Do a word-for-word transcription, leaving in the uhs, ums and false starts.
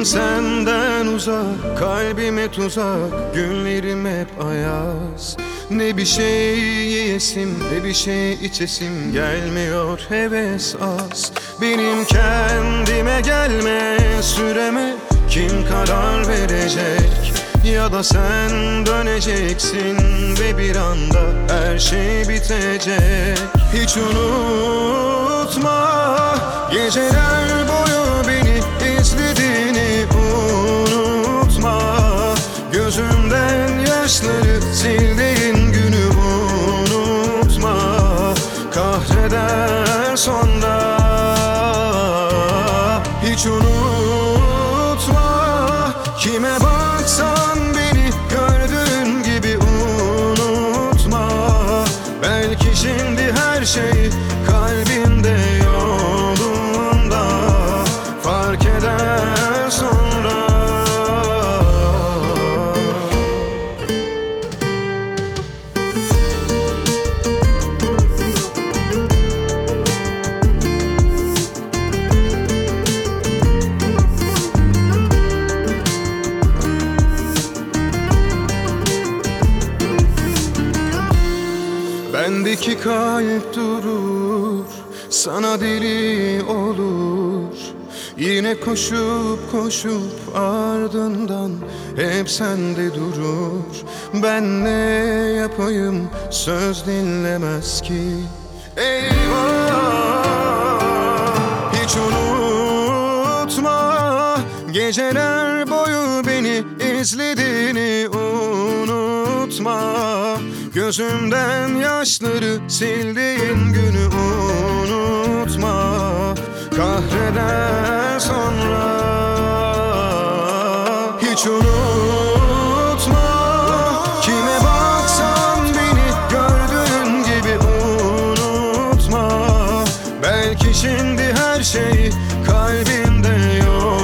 Gözlerim senden uzak, kalbime tuzak, günlerim hep ayaz. Ne bir şey yiyesim, ne bir şey içesim gelmiyor, heves az. Benim kendime gelme süreme kim karar verecek? Ya da sen döneceksin ve bir anda her şey bitecek. Hiç unutma, geceler boyu beni izlediğini unutma. Gözümden yaşları sildiğin günü unutma. Kahreder sonra. Hiç unutma, kime baksan beni gördüğün gibi unutma. Belki şimdi her şey kalbinde yolunda, fark eder sonra. Bendeki kalp durur, sana deli olur. Yine koşup koşup ardından hep sende durur. Ben ne yapayım, söz dinlemez ki. Eyvah, hiç unutma, geceler boyu beni izlediğini unutma. Gözümden yaşları sildiğin günü unutma. Kahreder sonra. Hiç unutma, kime baksan beni gördüğün gibi unutma. Belki şimdi her şey kalbinde yok.